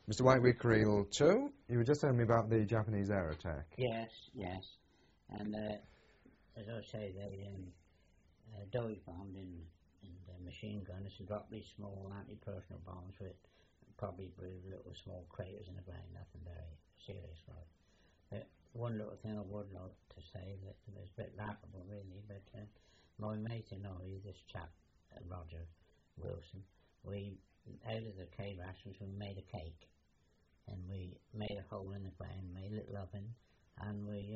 Mr. Whiteweek Reel 2, you were just telling me about the Japanese air attack. Yes, yes. And as I say, they dive bombed in the machine gunners and dropped these small anti-personnel bombs with probably little small craters in the ground, nothing very serious, right? But one little thing I would like to say that was a bit laughable really, but my mate and I, this chap, Roger Wilson, we, out of the K rations, we made a cake. And we made a hole in the ground, made a little oven, and we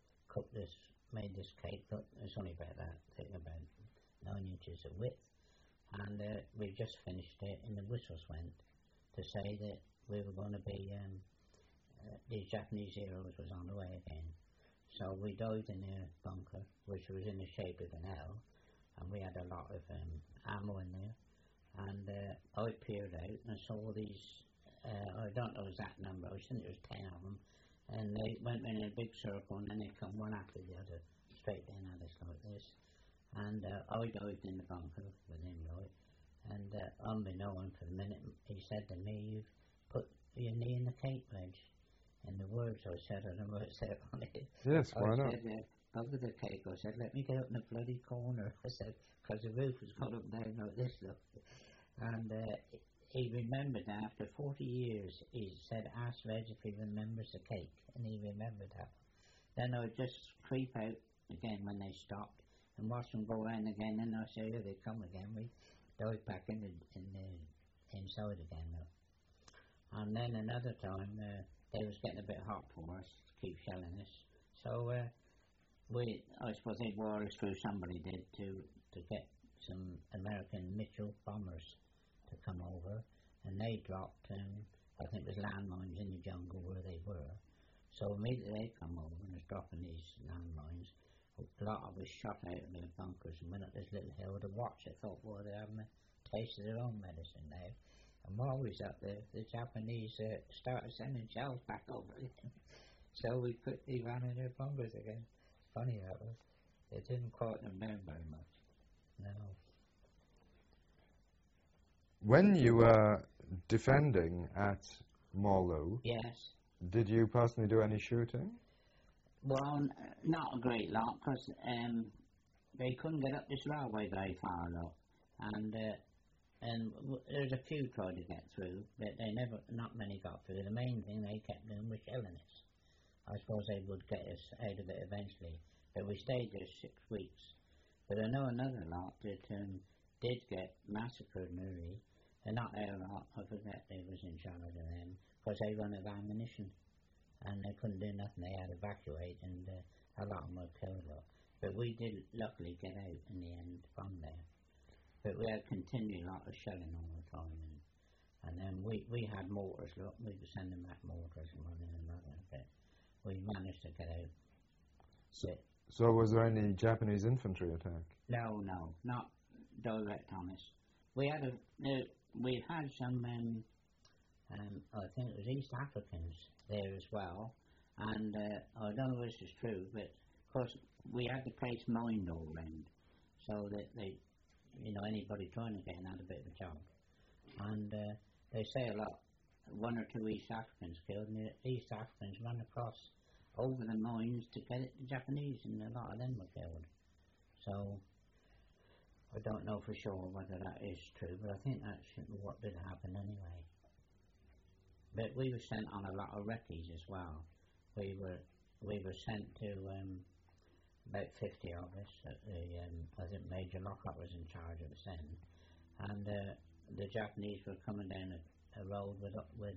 made this cake. Look, it's only about that thick, about 9 inches of width. And we just finished it, and the whistles went to say that we were going to be, these Japanese heroes was on the way again. So we dived in their bunker, which was in the shape of an L, and we had a lot of ammo in there. And I peered out and saw these. I don't know the exact number, I think it was 10 of them, and they went in a big circle and then they come one after the other straight down at us like this, and I dived in the bunker with him, right, and unbeknown for the minute he said to me, "You've put your knee in the cake wedge," and the words I said, I don't know what I said on it. Yes, why not? I said, over the cake, I said, "Let me get up in the bloody corner," I said, because the roof was going up and down like this, look, and he remembered that after 40 years, he said, "Ask Reg if he remembers the cake," and he remembered that. Then I would just creep out again when they stopped and watch them go around again, and I say, "Here they come again." We dive back in the inside again though. And then another time, they was getting a bit hot for us to keep shelling us. So I suppose they wore us through, somebody did, to get some American Mitchell bombers to come over, and they dropped, I think it was landmines in the jungle where they were. So immediately they come over and was dropping these landmines. A lot of us shot out of their bunkers and went up this little hill to watch. I thought, well, they're having a taste of their own medicine now. And while we was up there, the Japanese started sending shells back over again. So we quickly ran in their bunkers again. Funny that was. It didn't quite them down very much. No. When you were defending at Morlu, yes, did you personally do any shooting? Well, not a great lot, because they couldn't get up this railway very far, though. And there's a few tried to get through, but not many got through. The main thing they kept doing was shelling us. I suppose they would get us out of it eventually, but we stayed there 6 weeks. But I know another lot that did get massacred nearly, and not our lot, I forget they was in charge of them, because they run out of ammunition, and they couldn't do nothing, they had to evacuate, and a lot of them were killed. But we did luckily get out in the end from there. But we had continued a lot of shelling all the time, and then we had mortars, look, we were sending back mortars and one in another, but we managed to get out. So was there any Japanese infantry attack? No, not direct on us. We had some, I think it was East Africans there as well, and I don't know if this is true, but of course we had the place mined all round, so that anybody trying to get in had a bit of a job. And they say a lot, 1 or 2 East Africans killed, and the East Africans ran across over the mines to get at the Japanese, and a lot of them were killed. So I don't know for sure whether that is true, but I think that's what did happen anyway. But we were sent on a lot of recce's as well. We were sent to about 50 of us. I think Major Lockhart was in charge of us then, and the Japanese were coming down a road with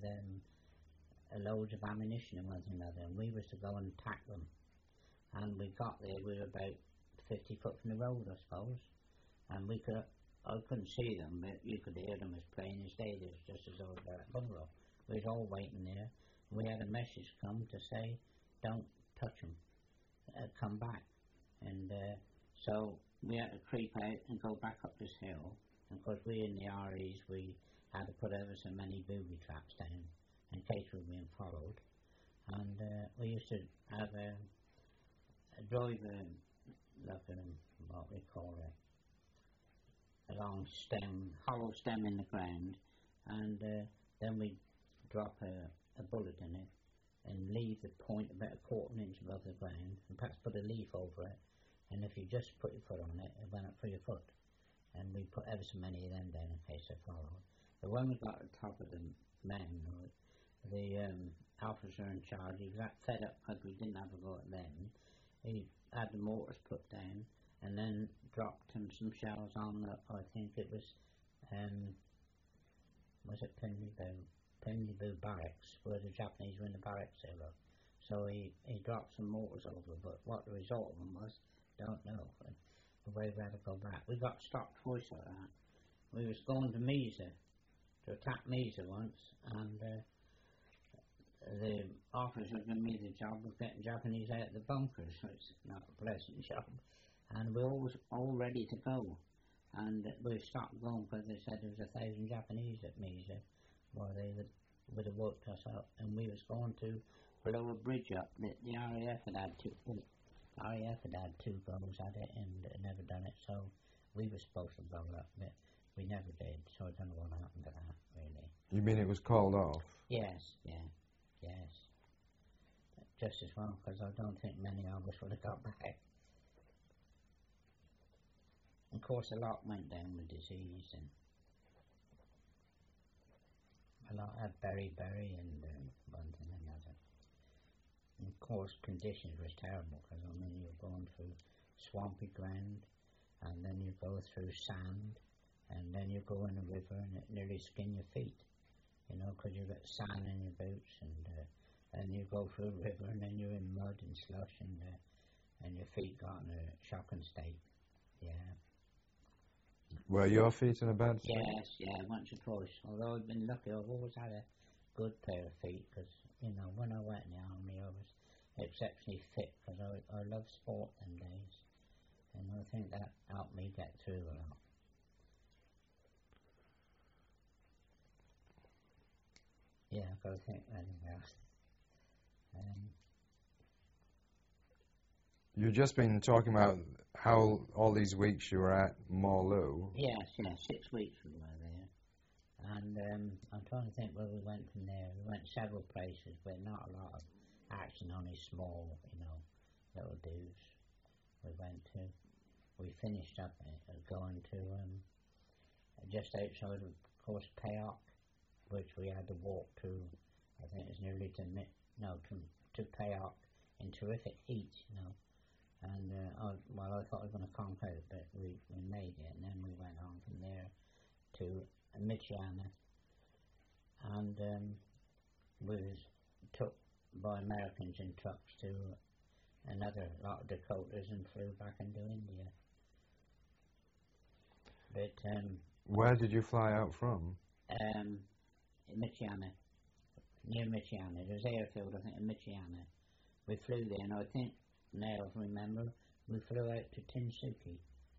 loads of ammunition and one thing or another, and we was to go and attack them. And we got there, we were about 50 foot from the road, I suppose, and I couldn't see them, but you could hear them as plain as day. There was just as old as that bungalow. We was all waiting there. We had a message come to say, "Don't touch them, come back." And so we had to creep out and go back up this hill. And of course, we in the REs, we had to put ever so many booby traps down in case we were being followed. And we used to have a driver, like what we call a long stem, hollow stem in the ground, and then we drop a bullet in it and leave the point about a quarter of an inch above the ground and perhaps put a leaf over it, and if you just put your foot on it, it went up for your foot. And we put ever so many of them down in case they followed. But when we got to the top of the mountain, the officer in charge, he got fed up because we didn't have a go at them. He had the mortars put down and then dropped him some shells on the, I think it was it Pimlico barracks, where the Japanese were in the barracks there. So he dropped some mortars over, but what the result of them was, don't know. The way we had to go back. We got stopped twice like that. We was going to Mesa, to attack Mesa once, and the officer gave me the job of getting Japanese out of the bunkers, so it's not a pleasant job. And we were all ready to go. And we stopped going because they said there was 1,000 Japanese at Mesa. Well, they would have worked us up, and we was going to blow a bridge up that the RAF had two goes at it and never done it, so we were supposed to blow it up, but we never did, so I don't know what happened to that, really. You mean it was called off? Yes. Just as well, because I don't think many of us would have got back. Of course, a lot went down with disease, and a lot had beriberi and one thing and another. And of course, conditions was terrible, because I mean, you're going through swampy ground, and then you go through sand, and then you go in a river, and it nearly skin your feet, you know, because you've got sand in your boots, and you go through a river, and then you're in mud and slush, and your feet got in a shocking state. Yeah. Were your feet in a bad state? Yes, once or twice. Although I've been lucky, I've always had a good pair of feet, because, you know, when I went in the army, I was exceptionally fit, because I love sport them days, and I think that helped me get through a lot. Yeah, I've got to think anything else. You've just been talking about how all these weeks you were at Morloo. Yes, 6 weeks we were there. And I'm trying to think where we went from there. We went several places, but not a lot of action, only small, you know, little dudes we went to. We finished up going to just outside of course Payock, which we had to walk to, I think it's nearly to Payock in terrific heat, you know. And I thought we were going to conquer it, but we made it, and then we went on from there to Michiana, and we was took by Americans in trucks to another lot of Dakotas and flew back into India. But where did you fly out from? Michiana, near Michiana. There's an airfield, I think, in Michiana. We flew there, and I think, now I remember, we flew out to Tinsuki.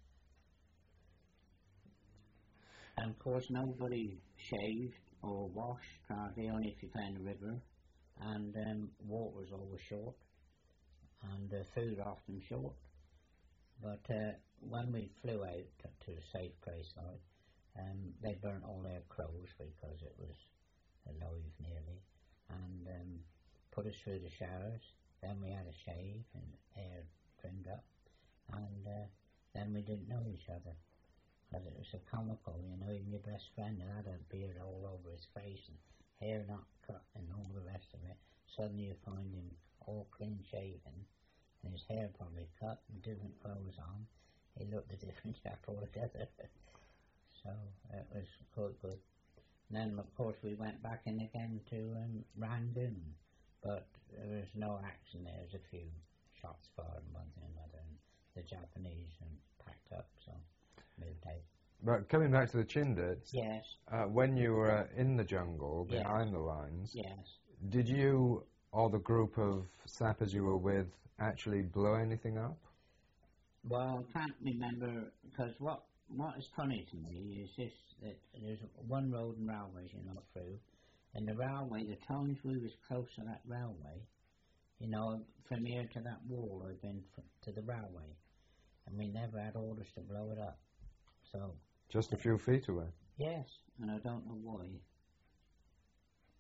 And of course, nobody shaved or washed, hardly, only if you found a river. And water was always short, and food often short. But when we flew out to a safe place, they burnt all their clothes because it was alive nearly, and put us through the showers. Then we had a shave and hair trimmed up, and then we didn't know each other, because it was so comical, you know. Even your best friend had a beard all over his face and hair not cut and all the rest of it. Suddenly you find him all clean shaven and his hair probably cut and different clothes on. He looked a different chap altogether. So it was quite good. And then of course we went back in again to Rangoon, but there was no action there. There was a few shots fired and one thing and another, and the Japanese packed up, so moved out. But coming back to the Chindits, yes. When you were in the jungle behind the lines, yes. Did you or the group of sappers you were with actually blow anything up? Well, I can't remember, because what is funny to me is this, that there's one road and railways you're not through, and the railway, the times we was close to that railway, you know, from here to that wall I've been to the railway, and we never had orders to blow it up. So just a few feet away? Yes, and I don't know why.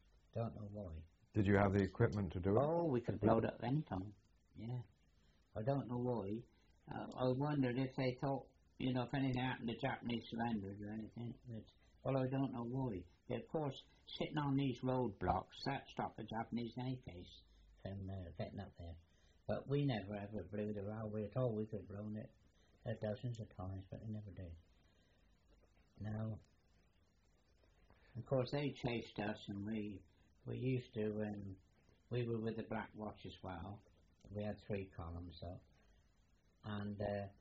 don't know why. Did you have the equipment to do it? Oh, we could blow it up any time. Yeah. I don't know why. I wondered if they thought, you know, if anything happened to Japanese surrenders or anything. But, well, I don't know why. But of course, sitting on these roadblocks, that stopped the Japanese in any case from getting up there. But we never ever blew the railway at all. We could have blown it dozens of times, but we never did. No. Of course, they chased us, and we used to, we were with the Black Watch as well. We had 3 columns up. And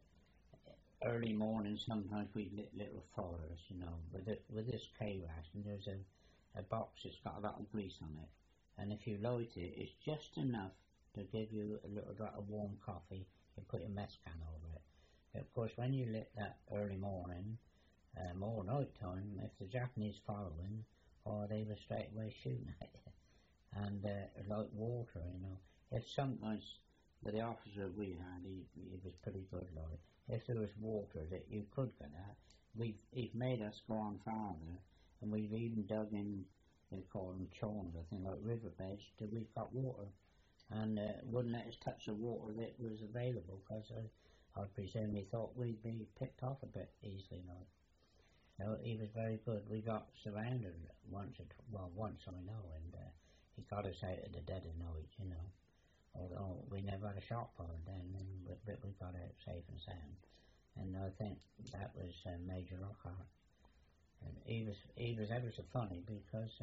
early morning, sometimes we lit little fires, you know, with this K-ration. There's a box that's got a lot of grease on it. And if you light it, it's just enough to give you a little drop of warm coffee. You put your mess can over it. But of course, when you lit that early morning, or night time, if the Japanese following, or they were straight away shooting at you. And like water, you know. If sometimes, with the officer we had, he was pretty good, like. If there was water that you could get at, he's made us go on farther, and we've even dug in, they call them chawns, I think, like riverbeds, till we've got water. And wouldn't let us touch the water that was available, because I presume he thought we'd be picked off a bit easily, like. So he was very good. We got surrounded once I know, and he got us out at the dead of night, you know. Although we never had a shot fire then, but we got out safe and sound. And I think that was Major Lockhart. And he was ever so funny because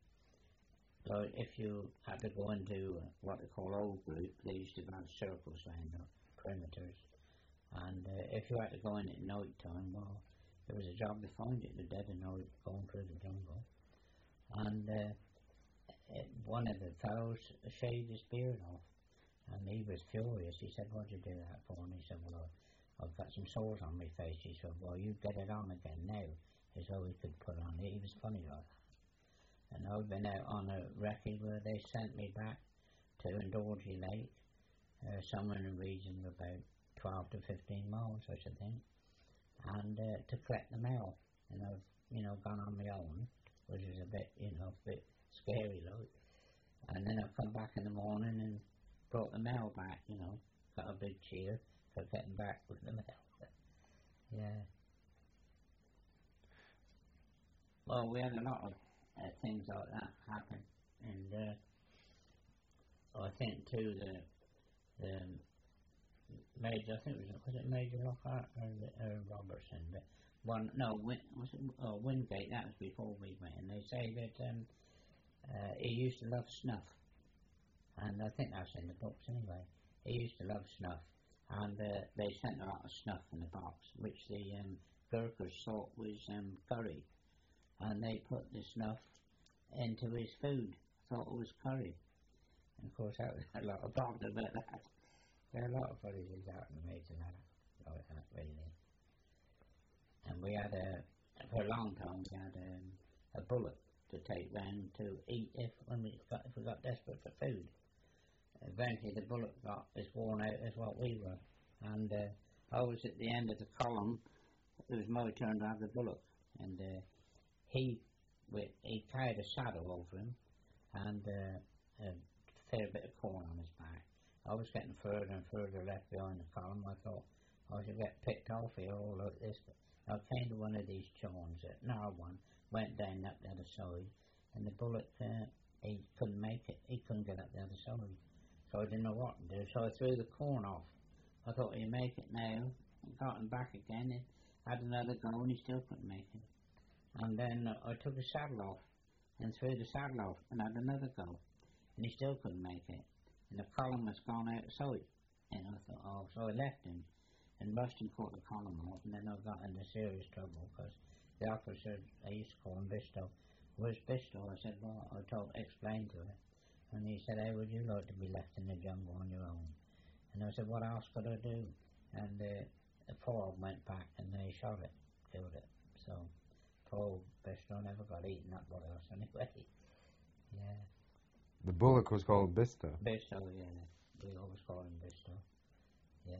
like if you had to go into what they call old group, they used to have circles around the perimeters. And if you had to go in at night time, well, it was a job to find it, the dead of night, going through the jungle. And one of the fellows shaved his beard off, and he was furious. He said, "What'd you do that for?" And he said, "Well, I've got some sores on my face." He said, "Well, you get it on again now," as though he could put on it. He was funny like that. And I've been out on a recce where they sent me back to Indorgy Lake, somewhere in the region of about 12 to 15 miles, I should think, and to collect the mail. And I've, you know, gone on my own, which is a bit, you know, a bit scary, like. And then I've come back in the morning and brought the mail back, you know, got a big cheer for getting back with the mail. Yeah. Well, we had a lot of things like that happen, and I think too the Major, I think was it Major Lockhart or Robertson? But Wingate. That was before we went. And they say that he used to love snuff, and I think that's in the books anyway. He used to love snuff, and they sent a lot of snuff in the box, which the Gurkhas thought was curry, and they put the snuff into his food, thought it was curry. And of course, that was a lot of talk about that. There are a lot of funny things out in the Major like that, really. And we had for a long time, we had a bullock to take round to eat if we got desperate for food. Eventually, the bullock got as worn out as what we were, and I was at the end of the column. It was my turn to have the bullock, and he carried a saddle over him, and a fair bit of corn on his back. I was getting further and further left behind the column. I thought I should get picked off here all like this. But I came to one of these chawns, a narrow one, went down up the other side, and the bullock, he couldn't make it. He couldn't get up the other side. So I didn't know what to do, so I threw the corn off. I thought he'd make it now. I got him back again and had another go, and he still couldn't make it. And then I took the saddle off and threw the saddle off and had another go, and he still couldn't make it. And the column was gone out of sight. And I thought, oh, so I left him and rushed and caught the column off, and then I got into serious trouble because the officer, they used to call him Bisto. Where's Bisto? I said, well, I explained to him. And he said, how would you like to be left in the jungle on your own? And I said, what else could I do? And the four went back and they shot it, killed it. So poor Bisto never got eaten up by us anyway. Yeah. The bullock was called Bisto. Bisto, yeah. We always call him Bisto. Yeah.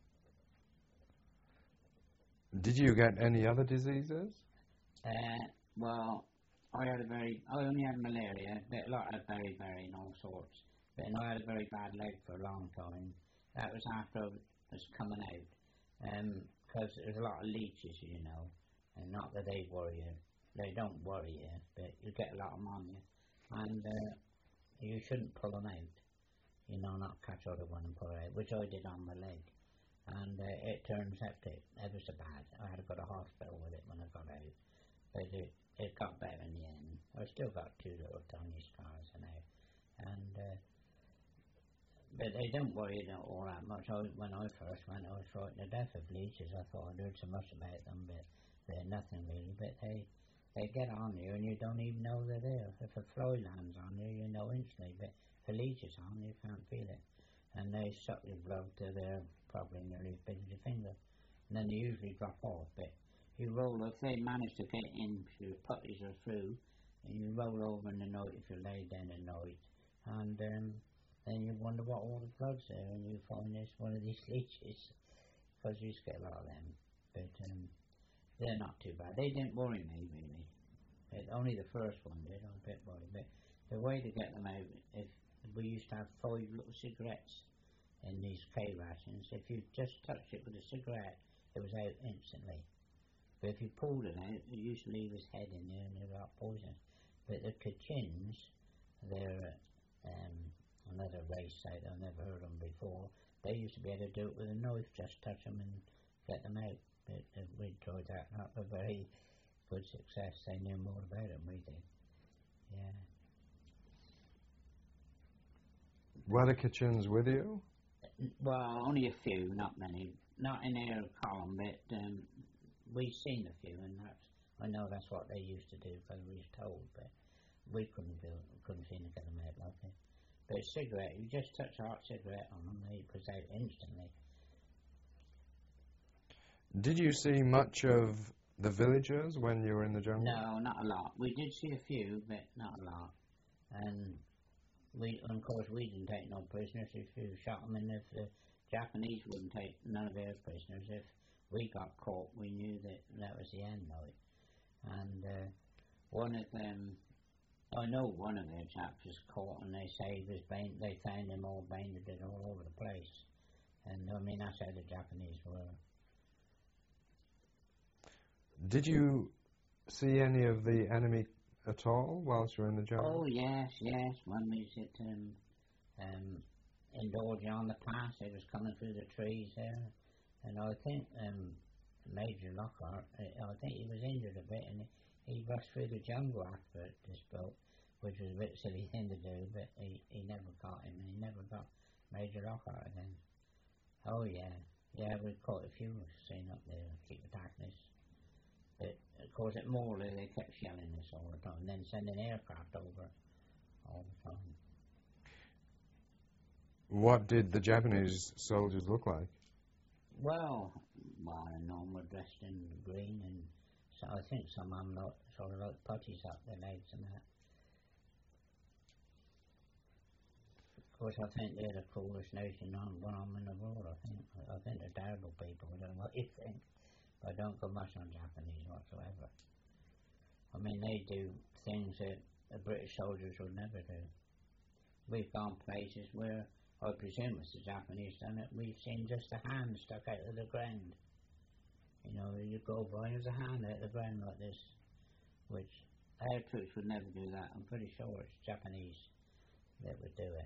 Did you get any other diseases? Well, I only had malaria, but a lot of beriberi and all sorts. But I had a very bad leg for a long time. That was after I was coming out. Because there's a lot of leeches, you know, and not that they worry you. They don't worry you, but you get a lot of them on you. And you shouldn't pull them out. You know, not catch other one and pull it out, which I did on my leg. And it turned septic ever so bad. I had to go to hospital with it when I got out. But it got better in the end. I still got 2 little tiny scars now. And but they don't worry you all that much. When I first went, I was frightened to death of leeches. I thought I'd heard so much about them, but they're nothing really. But they get on you and you don't even know they're there. If a fly lands on you, you know instantly. But if a leech is on, you can't feel it. And they suck your blood till they're probably nearly as big as your finger. And then they usually drop off. But you roll, if they manage to get in, your putties are through, and you roll over in the night if you lay down at night. And then you wonder what all the blood's there, and you find it's one of these leeches. Because you used to get a lot of them. But they're not too bad. They didn't worry me, really. Only the first one did. I'm a bit worried. But the way to get them out, if we used to have 5 little cigarettes in these K rations. If you just touched it with a cigarette, it was out instantly. But if you pulled it out, it used to leave his head in there and they got poison. But the Kachins, they're another race out. I've never heard of them before. They used to be able to do it with a knife, just touch them and get them out. But we tried that, not with very good success. They knew more about them, we did. Yeah. Were the Kachins with you? Well, only a few, not many. Not in our column, but we've seen a few, and I know that's what they used to do because we was told, but we couldn't seem to get them out like it. But a cigarette, you just touch a hot cigarette on them, they was out instantly. Did you see much of the villagers when you were in the jungle? No, not a lot. We did see a few, but not a lot. And of course, we didn't take no prisoners if you shot them, and if the Japanese wouldn't take none of their prisoners. If we got caught, we knew that was the end of it. And one of them, I know one of their chaps was caught, and they say they found him all bandaged all over the place. And I mean, that's how the Japanese were. Did you see any of the enemy at all whilst you were in the jungle? Oh, yes. When we was at in Dorgy on the pass, they was coming through the trees there. And I think Major Lockhart, I think he was injured a bit, and he rushed through the jungle after this boat, which was a bit silly thing to do, but he never got him, and he never got Major Lockhart again. Oh, yeah. Yeah, we caught a few seen up there, keep the darkness. But, of course, at Morley, they kept shelling us all the time, and then sending aircraft over all the time. What did the Japanese soldiers look like? Well, I know them were dressed in green, and so I think some of them sort of like putties up their legs and that. Of course, I think they're the coolest nation on in the world, I think they're terrible people, I don't know what you think. I don't go much on Japanese whatsoever. I mean, they do things that the British soldiers would never do. We've gone places where, I presume it's the Japanese done it, we've seen just a hand stuck out of the ground. You know, you go by, there's a hand out of the ground like this, which our troops would never do that. I'm pretty sure it's Japanese that would do it.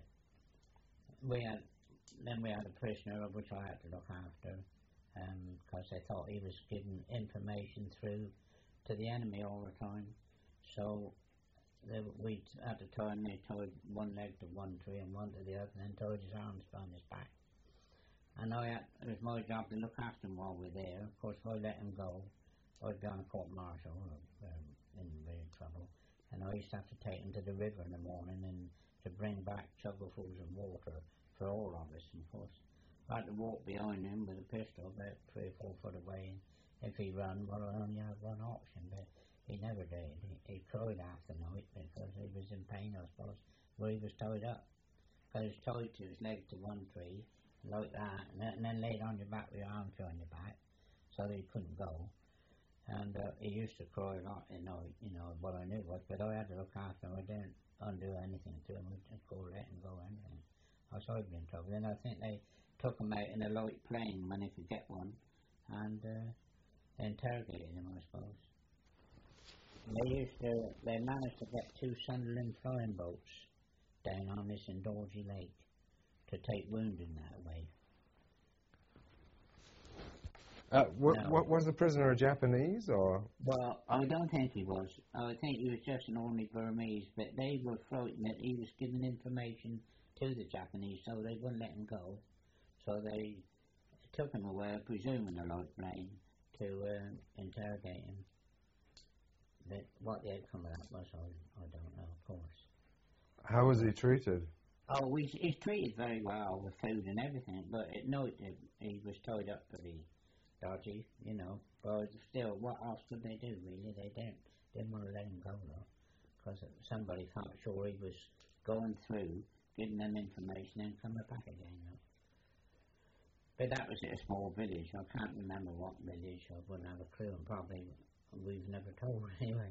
Then we had a prisoner, of which I had to look after, because they thought he was giving information through to the enemy all the time. So we at the time they tied one leg to one tree and one to the other, and then tied his arms behind his back. And it was my job to look after him while we were there. Of course, if I let him go, I'd be on a court martial or in real trouble. And I used to have to take him to the river in the morning and to bring back chuggerfuls of water for all of us. And of course, I had to walk behind him with a pistol about 3 or 4 foot away. And if he ran, well, I only had one option, but he never did. He cried half the night because he was in pain, I suppose, where he was tied up. Because he was tied to his leg to one tree, like that, and then laid on your back with your arms behind your back, so that he couldn't go. And he used to cry a lot, what I knew was, but I had to look after him. I didn't undo anything to him. I just go let him go anything. I was I'd been in trouble. Then I think they took him out in a light plane when they could get one, and interrogated him, I suppose. They managed to get 2 Sunderland flying boats down on this in Dorgy Lake to take wounded that way. What was the prisoner, a Japanese or? Well, I don't think he was. I think he was just an ordinary Burmese, but they were frightened that he was giving information to the Japanese, so they wouldn't let him go. So they took him away, presuming a light plane, to interrogate him. But what the outcome of that was, I don't know, of course. How was he treated? Oh, he's treated very well with food and everything, but at night he was tied up pretty dodgy, But still, what else could they do, really? They didn't want to let him go, though, because somebody felt sure he was going through, giving them information and coming back again, But that was at a small village. I can't remember what village. I wouldn't have a clue, and probably we've never told anyway.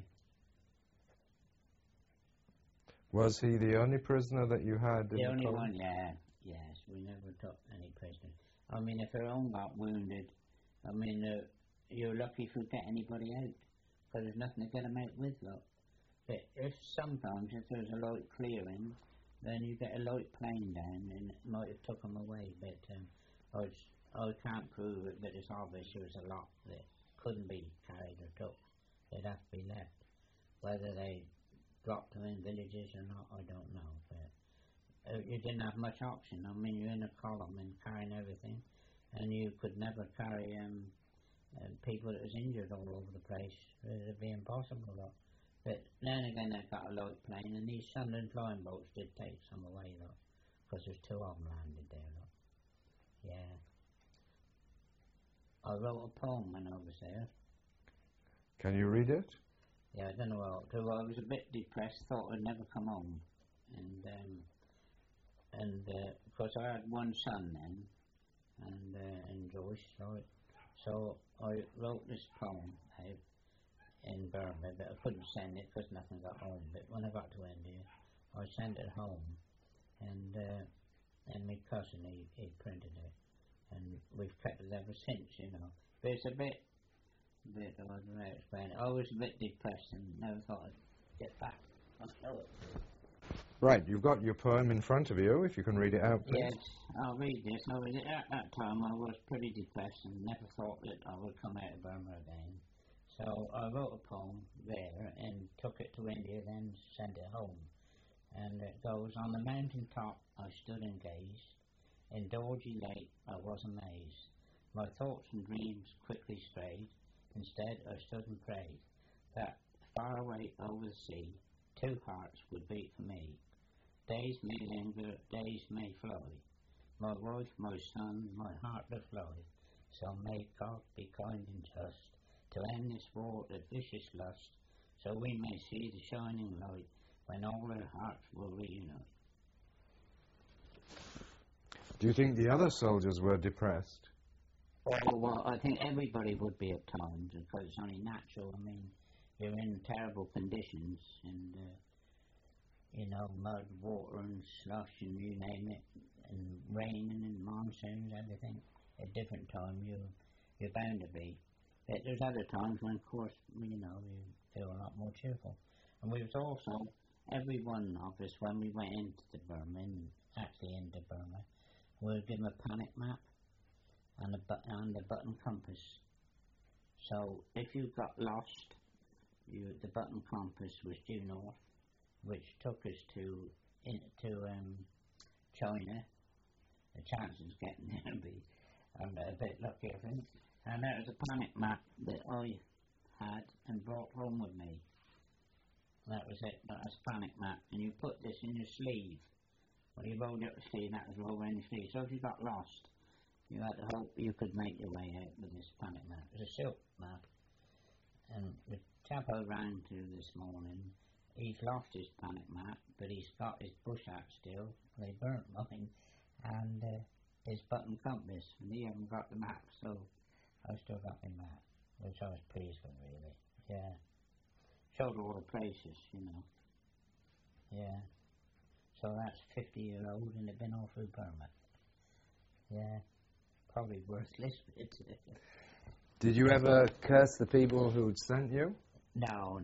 Was he the only prisoner that you had? The only one, yeah. Yes, we never took any prisoners. I mean, if your own got wounded, you're lucky if you get anybody out, because there's nothing to get them out with, look. But sometimes if there's a light clearing, then you get a light plane down, and it might have took them away. But I can't prove it, but it's obvious there was a lot that couldn't be carried or took. They'd have to be left. Whether they dropped them in villages or not, I don't know. But you didn't have much option. You're in a column and carrying everything, and you could never carry people that was injured all over the place. It'd be impossible, though. But now and again they got a light plane, and these Sunderland flying boats did take some away, though, because there's 2 of them landed there, though. Yeah. I wrote a poem when I was there. Can you read it? Yeah, I don't know what to do. I was a bit depressed, thought I'd never come home. And of course I had one son then, and Joyce, right? So I wrote this poem out in Burma, but I couldn't send it because nothing got home. But when I got to India, I sent it home, and my cousin, he printed it, and we've kept it ever since, But it's a bit, I don't know how to explain it. I was a bit depressed and never thought I'd get back. I'll show it. Right, you've got your poem in front of you, if you can read it out, please. Yes, I'll read this. At that time I was pretty depressed and never thought that I would come out of Burma again. So I wrote a poem there and took it to India, then sent it home. And it goes, on the mountain top I stood and gazed, in Dorgy Lake I was amazed. My thoughts and dreams quickly strayed, instead I stood and prayed, that far away over the sea, 2 hearts would beat for me. Days may linger, days may fly, my wife, my son, my heart doth fly. So may God be kind and just, to end this war of vicious lust, so we may see the shining light, when all our hearts will reunite. Do you think the other soldiers were depressed? Oh, well, I think everybody would be at times, because it's only natural. You're in terrible conditions, and mud, water, and slush, and you name it, and raining, and monsoons, everything. At different times, you're bound to be. But there's other times when, of course, you feel a lot more cheerful. And we was also, every one of us, when we went into Burma, we would give them a panic map and a button compass. So if you got lost, the button compass was due north, which took us to China. The chances of getting there would be a bit lucky, I think. And that was a panic map that I had and brought home with me. That was it. That was a panic map. And you put this in your sleeve. When you rolled up the sleeve, that was rolled in your sleeve. So if you got lost, you had to hope you could make your way out with this panic map. It was a silk map. And the chap I ran to this morning, he's lost his panic map, but he's got his bush hat still. They burnt mine. And his button compass. And he hasn't got the map, so I've still got my map. which I was pleased with, really. Yeah. Showed all the places, you know. Yeah. So that's 50-year-old and they've been all through Burma. Yeah. Probably worthless. Did you ever curse the people who'd sent you? No.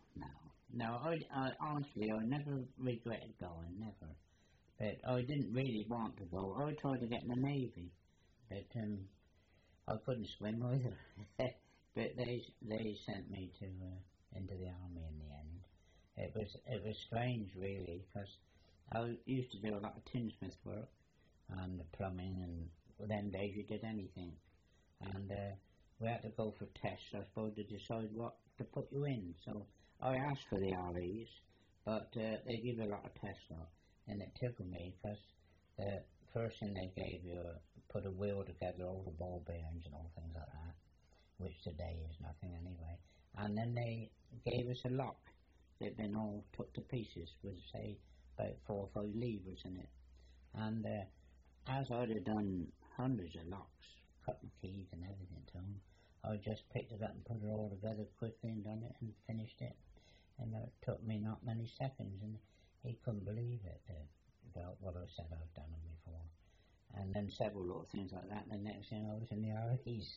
I honestly, I never regretted going, never. But I didn't really want to go. I tried to get in the Navy, but I couldn't swim either. But they sent me to into the army in the end. It was strange, really, because I used to do a lot of tinsmith work and the plumbing, and them days you did anything. And we had to go for tests, I suppose, to decide what to put you in. So I asked for the REs, but they give you a lot of tests now, and it tickled me because the first thing they gave you put a wheel together, all the ball bearings and all things like that, which today is nothing anyway. And then they gave us a lock that had been all took to pieces with, say, about 4 or 5 levers in it. And as I'd have done hundreds of locks, cut my keys and everything to them, I just picked it up and put it all together quickly and done it and finished it. And it took me not many seconds, and he couldn't believe it, about what I said I'd done them before. And then several little things like that, and the next thing I was in the REs.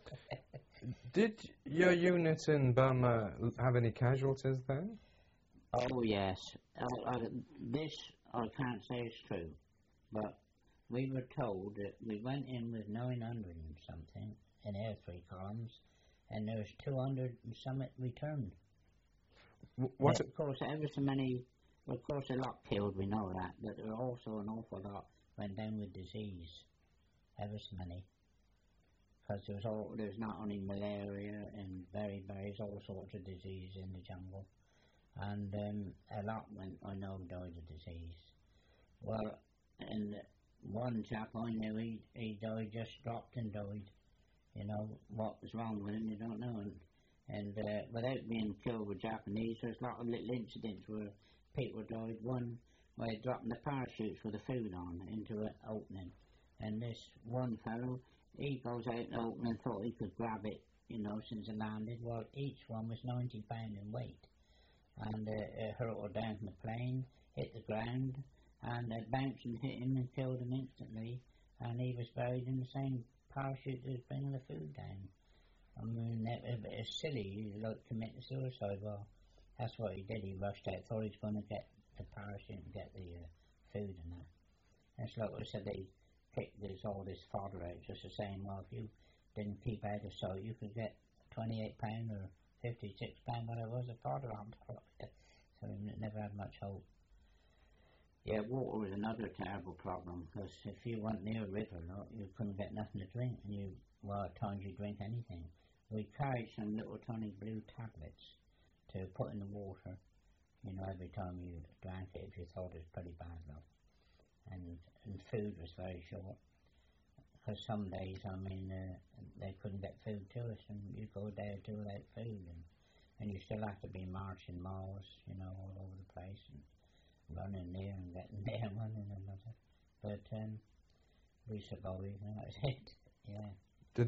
Did your unit in Burma have any casualties then? Oh, yes. This I can't say is true, but we were told that we went in with 900 and something in air 3 columns, and there was 200 and something returned. What? Of course, ever so many, well, of course a lot killed, we know that, but there were also an awful lot went down with disease, ever so many. Because there's not only malaria and beriberi, all sorts of disease in the jungle. And a lot I know died of disease. Well, and one chap I knew, he died, just dropped and died. You know, what was wrong with him, you don't know. And without being killed with Japanese, there's a lot of little incidents where people died. One, where they dropped the parachutes with the food on into an opening. And this one fellow, he goes out the opening and thought he could grab it, you know, since it landed. Well, each one was 90 pounds in weight. And it hurtled down from the plane, hit the ground, and it bounced and hit him and killed him instantly. And he was buried in the same parachute that was bringing the food down. I mean, it's silly, like committing suicide. Well, that's what he did. He rushed out, thought he was going to get the parachute and get the food and that. And it's like I said, they picked all this fodder out, just the same. Well, if you didn't keep out of sight, you could get £28 or £56, whatever it was, a fodder on top of it. So we never had much hope. Yeah, water was another terrible problem, because if you went near a river, you couldn't get nothing to drink, and at times you drink anything. We carried some little tiny blue tablets to put in the water, you know, every time you drank it, if you thought it was pretty bad enough. And food was very short, because some days, I mean, they couldn't get food to us, and you go a day or two without food, and you still have to be marching miles, you know, all over the place, and running there and getting there and running another. But we survived, and that's it, yeah.